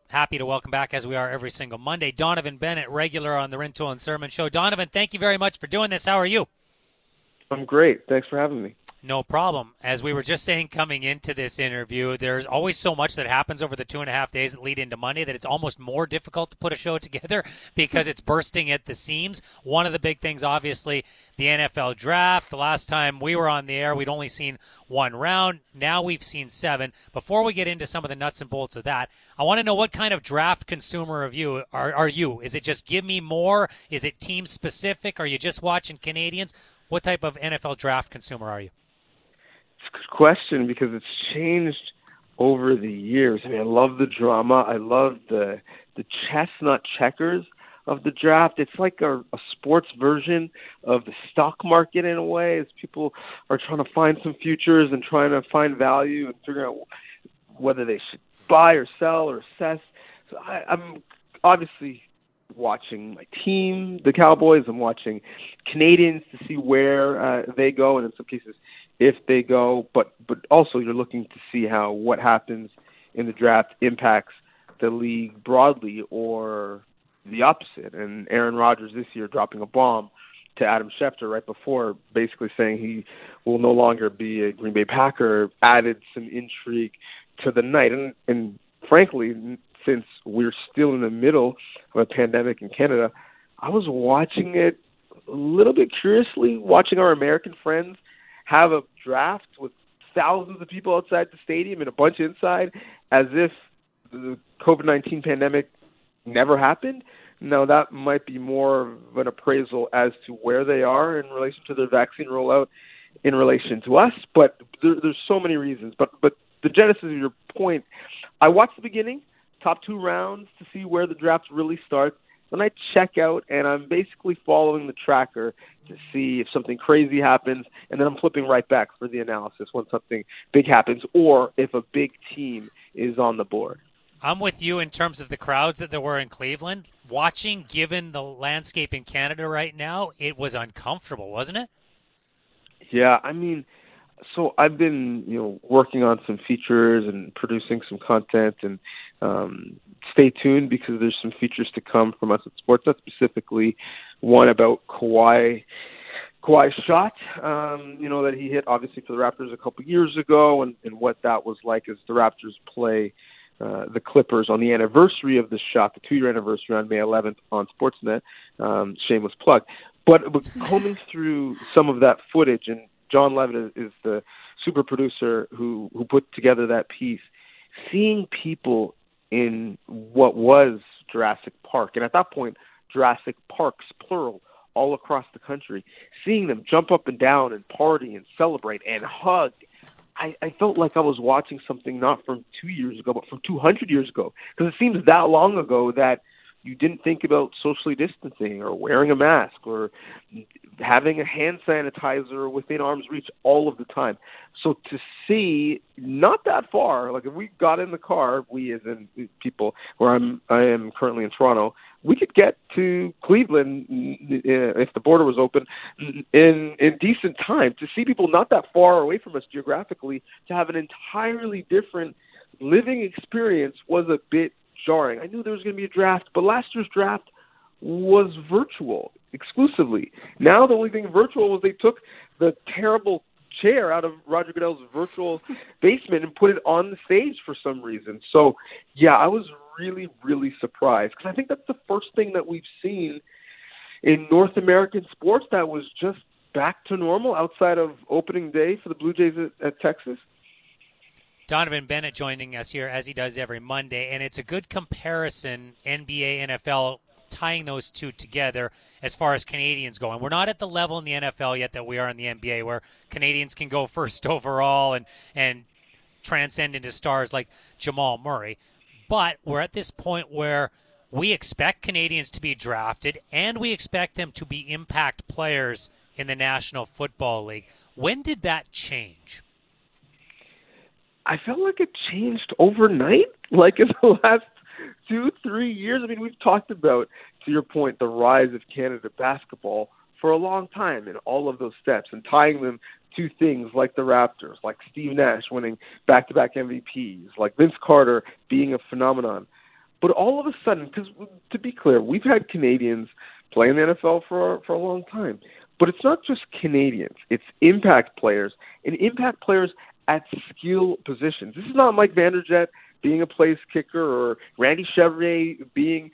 happy to welcome back, as we are every single Monday, Donovan Bennett, regular on the Rintoul and Sermon Show. Donovan, thank you very much for doing this. How are you? I'm great. Thanks for having me. No problem. As we were just saying coming into this interview, there's always so much that happens over the 2.5 days that lead into Monday that it's almost more difficult to put a show together because it's bursting at the seams. One of the big things, obviously, the NFL draft. The last time we were on the air, we'd only seen one round. Now we've seen seven. Before we get into some of the nuts and bolts of that, I want to know what kind of draft consumer of you are you? Is it just give me more? Is it team specific? Are you just watching Canadians? What type of NFL draft consumer are you? It's a good question because it's changed over the years. I mean, I love the drama. I love the chestnut checkers of the draft. It's like a sports version of the stock market in a way, as people are trying to find some futures and trying to find value and figure out whether they should buy or sell or assess. So I'm obviously watching my team, the Cowboys. I'm watching Canadians to see where they go, and in some cases, if they go. But also, you're looking to see how what happens in the draft impacts the league broadly or the opposite. And Aaron Rodgers this year dropping a bomb to Adam Schefter right before, basically saying he will no longer be a Green Bay Packer, added some intrigue to the night. And frankly, since we're still in the middle of a pandemic in Canada, I was watching it a little bit curiously, watching our American friends have a draft with thousands of people outside the stadium and a bunch inside, as if the COVID-19 pandemic never happened. Now, that might be more of an appraisal as to where they are in relation to their vaccine rollout in relation to us, but there's so many reasons. But the genesis of your point, I watched the beginning, top two rounds to see where the draft really starts. Then I check out, and I'm basically following the tracker to see if something crazy happens, and then I'm flipping right back for the analysis when something big happens or if a big team is on the board. I'm with you in terms of the crowds that there were in Cleveland. Watching, given the landscape in Canada right now, it was uncomfortable, wasn't it? Yeah, I mean, so I've been, working on some features and producing some content, and stay tuned because there's some features to come from us at Sportsnet, specifically one about Kawhi's shot, that he hit obviously for the Raptors a couple years ago, and what that was like as the Raptors play the Clippers on the anniversary of the shot, the 2-year anniversary on May 11th on Sportsnet. Shameless plug. But combing through some of that footage, and John Levitt is the super producer who put together that piece, seeing people in what was Jurassic Park, and at that point, Jurassic Parks, plural, all across the country, seeing them jump up and down and party and celebrate and hug, I felt like I was watching something not from 2 years ago, but from 200 years ago, because it seems that long ago that you didn't think about socially distancing or wearing a mask or having a hand sanitizer within arm's reach all of the time. So to see not that far, like if we got in the car, we as in people where I am currently in Toronto, we could get to Cleveland if the border was open in decent time. To see people not that far away from us geographically, to have an entirely different living experience was a bit jarring. I knew there was going to be a draft, but last year's draft was virtual exclusively. Now the only thing virtual was they took the terrible chair out of Roger Goodell's virtual basement and put it on the stage for some reason. So, yeah, I was really, really surprised because I think that's the first thing that we've seen in North American sports that was just back to normal outside of opening day for the Blue Jays at Texas. Donovan Bennett joining us here as he does every Monday, and it's a good comparison, NBA, NFL, tying those two together as far as Canadians go. And we're not at the level in the NFL yet that we are in the NBA where Canadians can go first overall and transcend into stars like Jamal Murray. But we're at this point where we expect Canadians to be drafted and we expect them to be impact players in the National Football League. When did that change? I felt like it changed overnight, like in the last 2-3 years. I mean, we've talked about, to your point, the rise of Canada basketball for a long time and all of those steps and tying them to things like the Raptors, like Steve Nash winning back-to-back MVPs, like Vince Carter being a phenomenon. But all of a sudden, because to be clear, we've had Canadians play in the NFL for a long time. But it's not just Canadians. It's impact players, and impact players at skill positions. This is not Mike Vanderjagt being a place kicker or Randy Chevrier being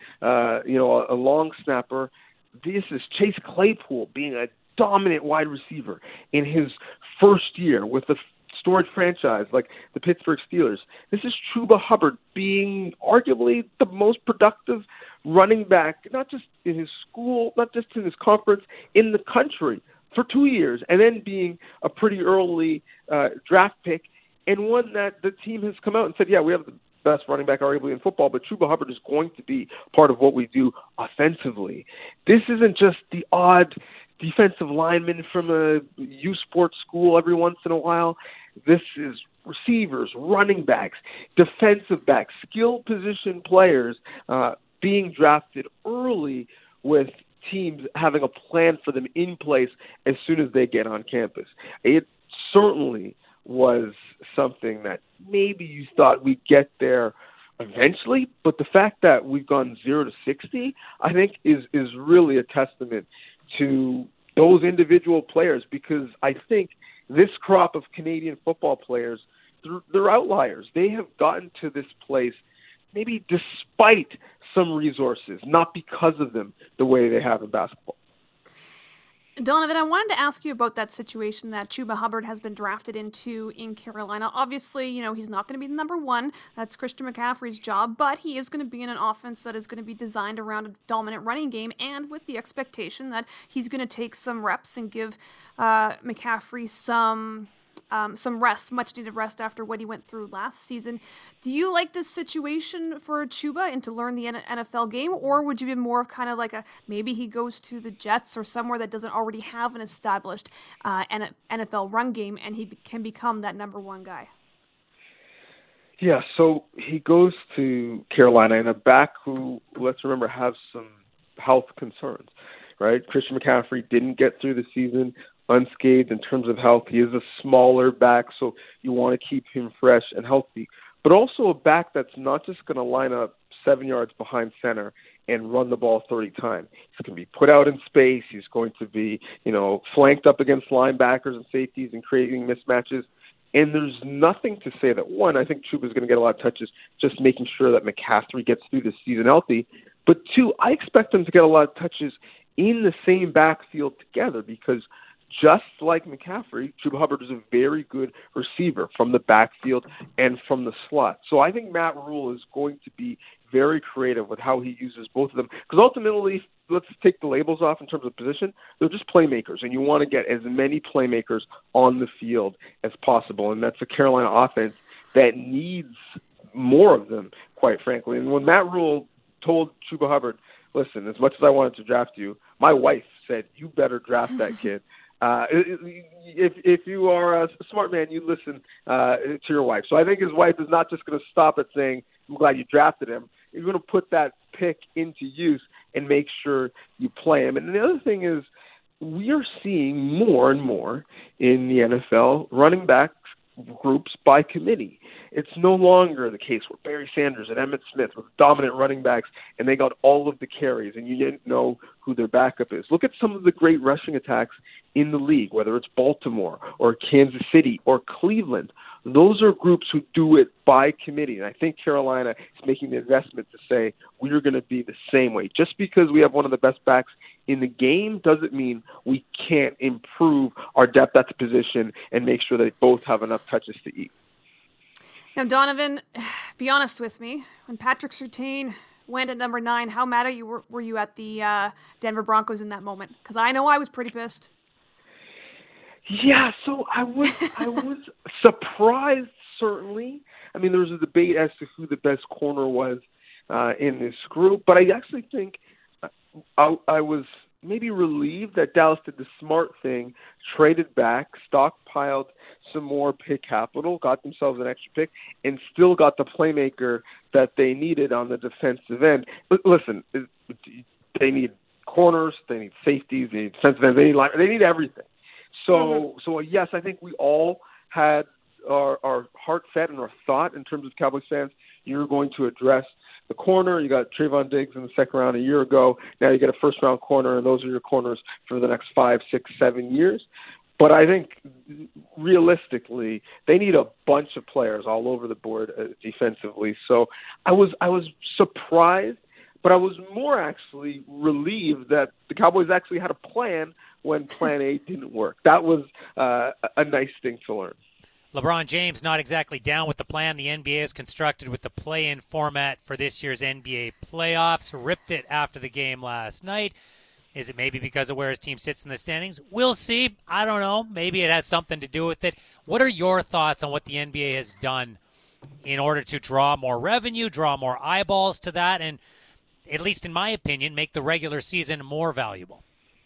a long snapper. This is Chase Claypool being a dominant wide receiver in his first year with a storied franchise like the Pittsburgh Steelers. This is Chuba Hubbard being arguably the most productive running back, not just in his school, not just in his conference, in the country for 2 years, and then being a pretty early draft pick, and one that the team has come out and said, yeah, we have the best running back arguably in football, but Chuba Hubbard is going to be part of what we do offensively. This isn't just the odd defensive lineman from a U Sports school every once in a while. This is receivers, running backs, defensive backs, skill position players being drafted early with teams having a plan for them in place as soon as they get on campus. It certainly was something that maybe you thought we'd get there eventually, but the fact that we've gone 0 to 60, I think is really a testament to those individual players, because I think this crop of Canadian football players, they're outliers. They have gotten to this place maybe despite some resources, not because of them, the way they have in basketball. Donovan, I wanted to ask you about that situation that Chuba Hubbard has been drafted into in Carolina. Obviously, he's not going to be the number one. That's Christian McCaffrey's job, but he is going to be in an offense that is going to be designed around a dominant running game, and with the expectation that he's going to take some reps and give McCaffrey some rest, much-needed rest after what he went through last season. Do you like this situation for Chuba and to learn the NFL game, or would you be more of kind of like maybe he goes to the Jets or somewhere that doesn't already have an established NFL run game and he can become that number one guy? Yeah, so he goes to Carolina, and a back who, let's remember, has some health concerns, right? Christian McCaffrey didn't get through the season unscathed in terms of health. He is a smaller back, so you want to keep him fresh and healthy. But also a back that's not just going to line up 7 yards behind center and run the ball 30 times. He's going to be put out in space. He's going to be, flanked up against linebackers and safeties and creating mismatches. And there's nothing to say that, one, I think Chuba's going to get a lot of touches, just making sure that McCaffrey gets through the season healthy. But two, I expect him to get a lot of touches in the same backfield together, because just like McCaffrey, Chuba Hubbard is a very good receiver from the backfield and from the slot. So I think Matt Rule is going to be very creative with how he uses both of them. Because ultimately, let's take the labels off in terms of position. They're just playmakers, and you want to get as many playmakers on the field as possible. And that's a Carolina offense that needs more of them, quite frankly. And when Matt Rule told Chuba Hubbard, listen, as much as I wanted to draft you, my wife said, you better draft that kid. If you are a smart man, you listen to your wife. So I think his wife is not just going to stop at saying, I'm glad you drafted him. You're going to put that pick into use and make sure you play him. And the other thing is, we are seeing more and more in the NFL running back groups by committee. It's no longer the case where Barry Sanders and Emmitt Smith were dominant running backs and they got all of the carries and you didn't know who their backup is. Look at some of the great rushing attacks in the league, whether it's Baltimore or Kansas City or Cleveland. Those are groups who do it by committee. And I think Carolina is making the investment to say we're going to be the same way. Just because we have one of the best backs in the game doesn't mean we can't improve our depth at the position and make sure that they both have enough touches to eat. Now, Donovan, be honest with me. When Patrick Surtain went at number 9, how mad were you at the Denver Broncos in that moment? Because I know I was pretty pissed. Yeah, so I was surprised, certainly. I mean, there was a debate as to who the best corner was in this group, but I actually think I was maybe relieved that Dallas did the smart thing, traded back, stockpiled some more pick capital, got themselves an extra pick, and still got the playmaker that they needed on the defensive end. But listen, they need corners, they need safeties, they need defensive ends, they need everything. So yes, I think we all had our heart set and our thought in terms of Cowboys fans. You're going to address the corner. You got Trayvon Diggs in the second round a year ago. Now you get a first-round corner, and those are your corners for the next 5, 6, 7 years. But I think realistically, they need a bunch of players all over the board defensively. So I was surprised, but I was more actually relieved that the Cowboys actually had a plan when Plan A didn't work. That was a nice thing to learn. LeBron James not exactly down with the plan the NBA has constructed with the play-in format for this year's NBA playoffs. Ripped it after the game last night. Is it maybe because of where his team sits in the standings? We'll see. I don't know. Maybe it has something to do with it. What are your thoughts on what the NBA has done in order to draw more revenue, draw more eyeballs to that, and, at least in my opinion, make the regular season more valuable?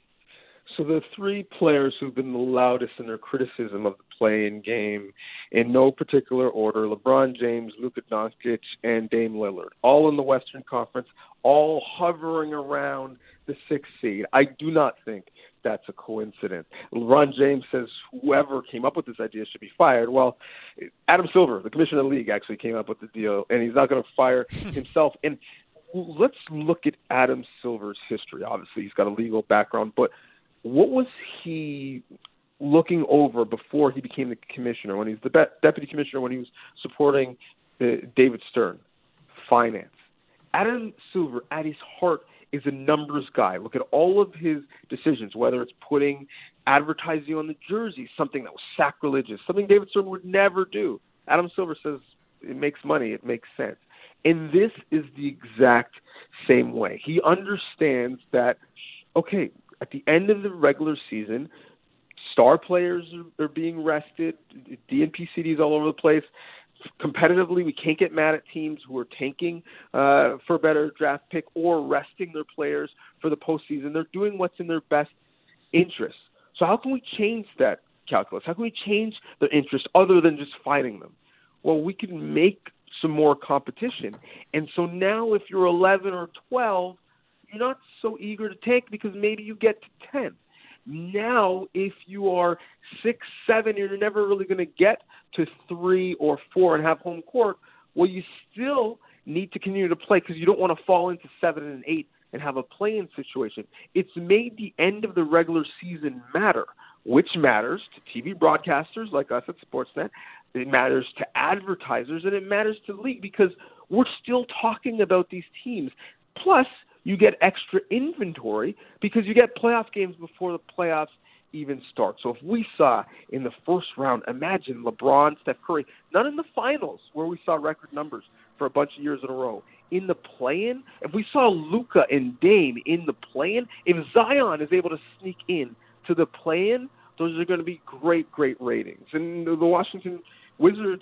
So the three players who've been the loudest in their criticism of the play-in game, in no particular order, LeBron James, Luka Doncic, and Dame Lillard, all in the Western Conference, all hovering around the 6th seed. I do not think that's a coincidence. LeBron James says whoever came up with this idea should be fired. Well, Adam Silver, the commissioner of the league, actually came up with the deal, and he's not going to fire himself. And let's look at Adam Silver's history. Obviously, he's got a legal background, but what was he looking over before he became the commissioner, when he was the deputy commissioner, when he was supporting David Stern? Finance. Adam Silver, at his heart, is a numbers guy. Look at all of his decisions, whether it's putting advertising on the jersey, something that was sacrilegious, something David Stern would never do. Adam Silver says it makes money, it makes sense. And this is the exact same way. He understands that, okay, at the end of the regular season, star players are being rested, DNP CDs all over the place. Competitively, we can't get mad at teams who are tanking for a better draft pick or resting their players for the postseason. They're doing what's in their best interest. So how can we change that calculus? How can we change their interest other than just fighting them? Well, we can make some more competition. And so now if you're 11 or 12, you're not so eager to tank because maybe you get to 10. Now, if you are 6, 7, you're never really going to get to 3 or 4 and have home court. Well, you still need to continue to play because you don't want to fall into 7 and 8 and have a play-in situation. It's made the end of the regular season matter, which matters to TV broadcasters like us at Sportsnet. It matters to advertisers, and it matters to the league because we're still talking about these teams. Plus, you get extra inventory because you get playoff games before the playoffs even start. So if we saw in the first round, imagine LeBron, Steph Curry, not in the finals where we saw record numbers for a bunch of years in a row. In the play-in, if we saw Luka and Dame in the play-in, if Zion is able to sneak in to the play-in, those are going to be great, great ratings. And the Washington Wizards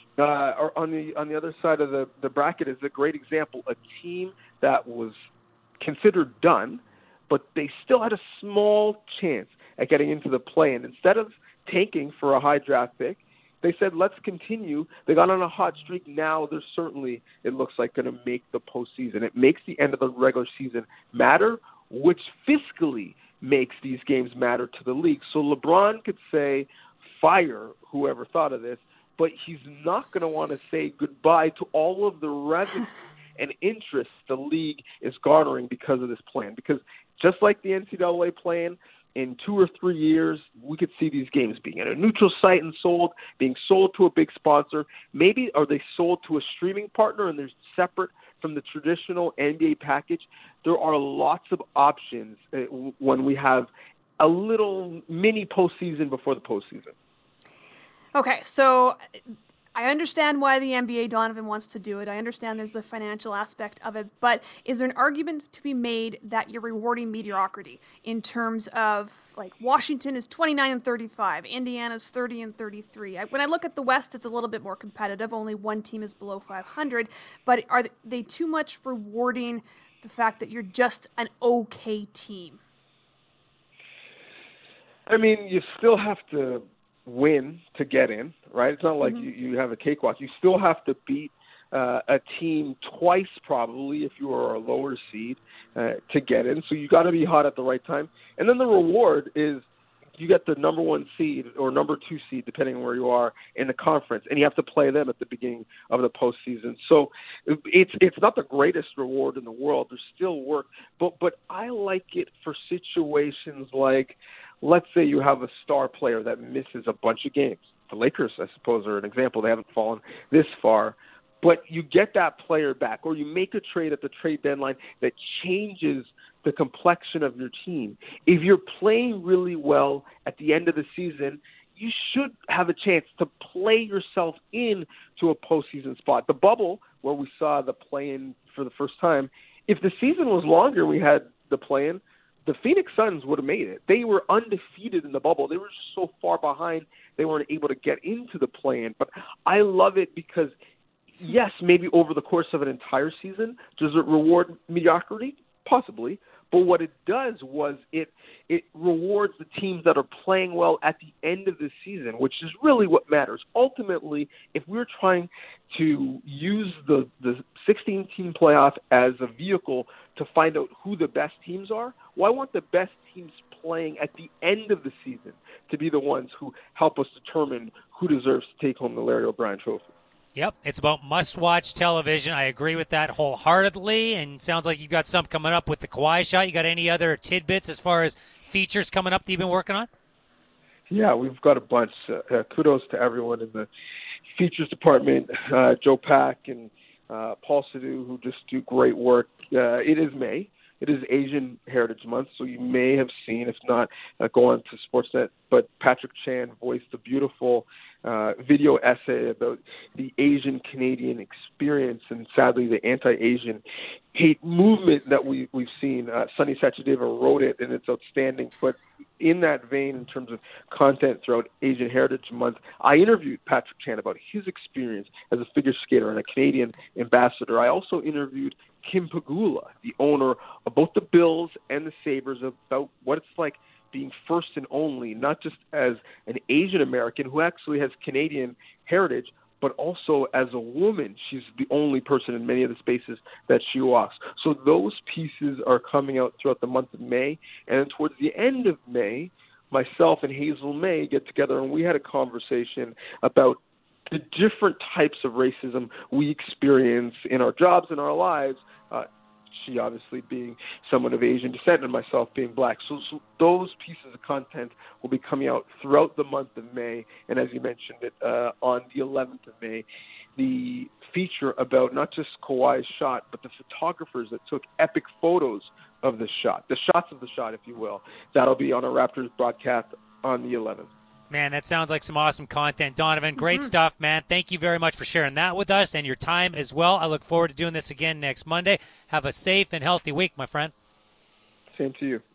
are on the other side of the bracket is a great example. A team that was considered done, but they still had a small chance at getting into the play-in. Instead of tanking for a high draft pick, they said, let's continue. They got on a hot streak. Now they're certainly, it looks like, going to make the postseason. It makes the end of the regular season matter, which fiscally makes these games matter to the league. So LeBron could say, fire whoever thought of this, but he's not going to want to say goodbye to all of the revenue and interest the league is garnering because of this plan. Because just like the NCAA plan, in 2 or 3 years, we could see these games being at a neutral site and being sold to a big sponsor. Maybe are they sold to a streaming partner and they're separate from the traditional NBA package? There are lots of options when we have a little mini postseason before the postseason. Okay, so I understand why the NBA, Donovan, wants to do it. I understand there's the financial aspect of it, but is there an argument to be made that you're rewarding mediocrity in terms of, like, Washington is 29-35, Indiana's 30-33. When I look at the West, it's a little bit more competitive. Only one team is below 500, but are they too much rewarding the fact that you're just an okay team? I mean, you still have to win to get in, right? It's not like you have a cakewalk. You still have to beat a team twice probably if you are a lower seed to get in. So you got to be hot at the right time. And then the reward is you get the number 1 seed or number 2 seed, depending on where you are in the conference, and you have to play them at the beginning of the postseason. So it's not the greatest reward in the world. There's still work, but I like it for situations like, let's say you have a star player that misses a bunch of games. The Lakers, I suppose, are an example. They haven't fallen this far. But you get that player back, or you make a trade at the trade deadline that changes the complexion of your team. If you're playing really well at the end of the season, you should have a chance to play yourself into a postseason spot. The bubble, where we saw the play-in for the first time, if the season was longer, we had the play-in, the Phoenix Suns would have made it. They were undefeated in the bubble. They were just so far behind, they weren't able to get into the play-in. But I love it because, yes, maybe over the course of an entire season, does it reward mediocrity? Possibly. But what it does was it rewards the teams that are playing well at the end of the season, which is really what matters. Ultimately, if we're trying to use the 16-team playoff as a vehicle to find out who the best teams are, well, I want the best teams playing at the end of the season to be the ones who help us determine who deserves to take home the Larry O'Brien Trophy. Yep, it's about must-watch television. I agree with that wholeheartedly, and sounds like you've got some coming up with the Kawhi shot. You got any other tidbits as far as features coming up that you've been working on? Yeah, we've got a bunch. Kudos to everyone in the features department, Joe Pack and Paul Sidhu, who just do great work. It is May. It is Asian Heritage Month, so you may have seen, if not, go on to Sportsnet, but Patrick Chan voiced a beautiful video essay about the Asian Canadian experience and, sadly, the anti-Asian hate movement that we've seen. Sunny Sachadeva wrote it, and it's outstanding. But in that vein, in terms of content throughout Asian Heritage Month, I interviewed Patrick Chan about his experience as a figure skater and a Canadian ambassador. I also interviewed Kim Pegula, the owner of both the Bills and the Sabres, about what it's like being first and only, not just as an Asian American who actually has Canadian heritage, but also as a woman. She's the only person in many of the spaces that she walks. So those pieces are coming out throughout the month of May. And then towards the end of May, myself and Hazel May get together and we had a conversation about the different types of racism we experience in our jobs and our lives, she obviously being someone of Asian descent and myself being black. So those pieces of content will be coming out throughout the month of May. And as you mentioned it, on the 11th of May, the feature about not just Kawhi's shot, but the photographers that took epic photos of the shot, the shots of the shot, if you will. That'll be on a Raptors broadcast on the 11th. Man, that sounds like some awesome content. Donovan, great stuff, man. Thank you very much for sharing that with us and your time as well. I look forward to doing this again next Monday. Have a safe and healthy week, my friend. Same to you.